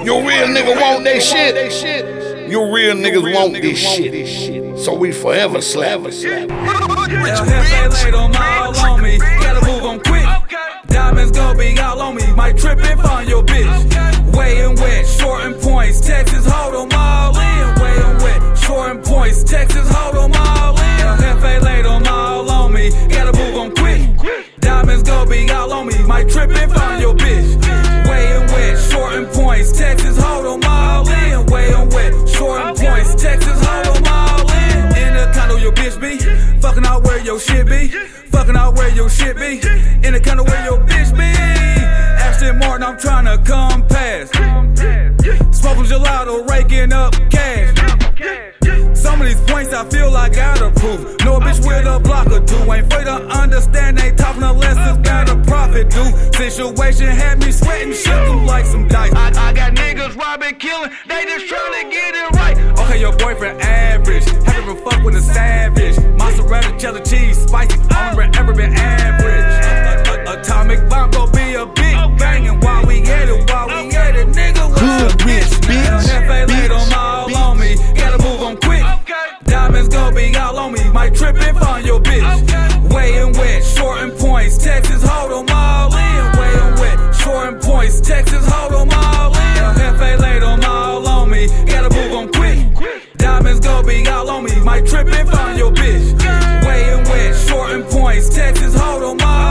Your real nigga want that shit. Your real niggas want this shit. So we forever slap. El Jefe laid them all on me. Gotta move on quick. Diamonds gon' be all on me. Might trip and find your bitch. Weighing wet, shorting points. Texas hold them all in. Weighing wet, shorting points. Texas hold them all in. El Jefe laid them all on me. Gotta move on quick. Diamonds gon' be all on me. Might trip and find your bitch. Weighing wet, shorting points. Texas hold them all in. Weighing wet, shorting points. Texas hold them all in. In the condo your bitch be. Fucking out where your shit be. Fucking out where your shit be. In the condo where your bitch be. Ashton Martin, I'm tryna come past. Smoking gelato, raking up cash. Some of these points I feel like I gotta prove. Know a bitch with a block or two. Ain't afraid to understand, ain't talking unless it's got a profit due. Situation had me sweating, shook them like some dice. I got niggas robbing, killing, they just tryna get it right. Okay, your boyfriend average, haven't been fuck with a savage. Mozzarella, cheddar cheese, spicy, only ever been average. Atomic bomb gon' be a big bangin' while we at it, nigga. What's a bitch? Jefe laid them all on me, gotta move on quick. Diamonds gon' be all on me, might trip and find your bitch. Weighing wet, shorting points, Texas hold them all in. Weighing wet, shorting points, Texas hold them all in. El Jefe laid them all on me, gotta move on quick. Diamonds gon' be all on me, might trip and find your bitch. Weighing wet, shorting points, Texas hold them all